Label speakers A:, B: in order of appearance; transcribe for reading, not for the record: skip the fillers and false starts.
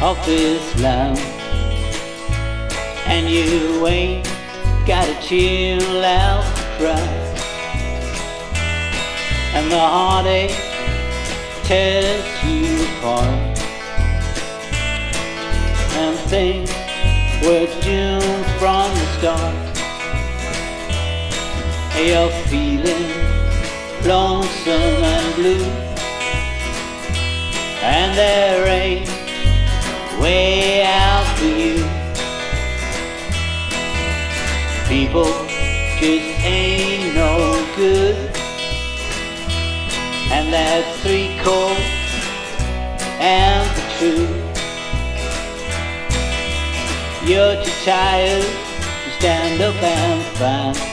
A: of this land, and you ain't got a chill out cry, and the heartache tears you apart, and things were doomed from the start. You're feeling lonesome and blue, and there ain't way out for you. People just ain't no good, and that's 3/4 and the truth. You're too tired to stand up and fight,